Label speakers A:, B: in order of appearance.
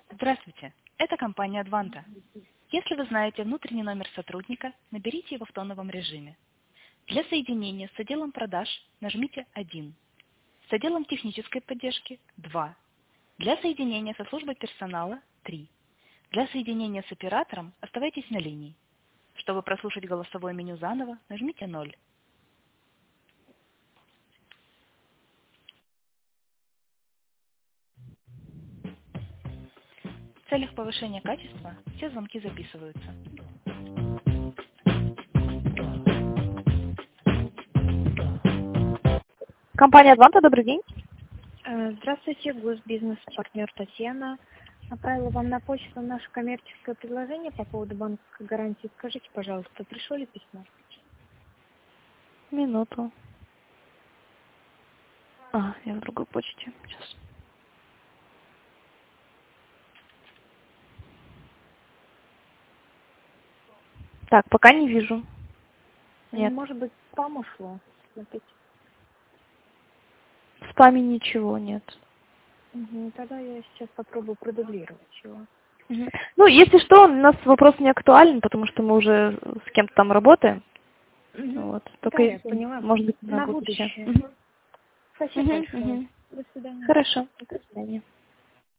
A: Здравствуйте, это компания Advanta. Если вы знаете внутренний номер сотрудника, наберите его в тоновом режиме. Для соединения с отделом продаж нажмите 1, с отделом технической поддержки 2, для соединения со службой персонала 3. Для соединения с оператором оставайтесь на линии. Чтобы прослушать голосовое меню заново, нажмите 0. В целях повышения качества все звонки записываются.
B: Компания Advanta, добрый день.
C: Здравствуйте, госбизнес-партнер Татьяна. Направила вам на почту наше коммерческое предложение по поводу банковской гарантии. Скажите, пожалуйста, пришло ли письмо?
B: Минуту. Я в другой почте. Сейчас. Так, пока не вижу. Нет.
C: Может быть, спам ушло? Смотрите.
B: В спаме ничего нет.
C: Тогда я сейчас попробую продублировать его.
B: Ну, если что, у нас вопрос не актуален, потому что мы уже с кем-то там работаем. Вот. Только
C: Да, я
B: если,
C: поняла.
B: может быть,
C: На
B: будущее.
C: будущее. Спасибо большое. До свидания.
B: Хорошо. До свидания.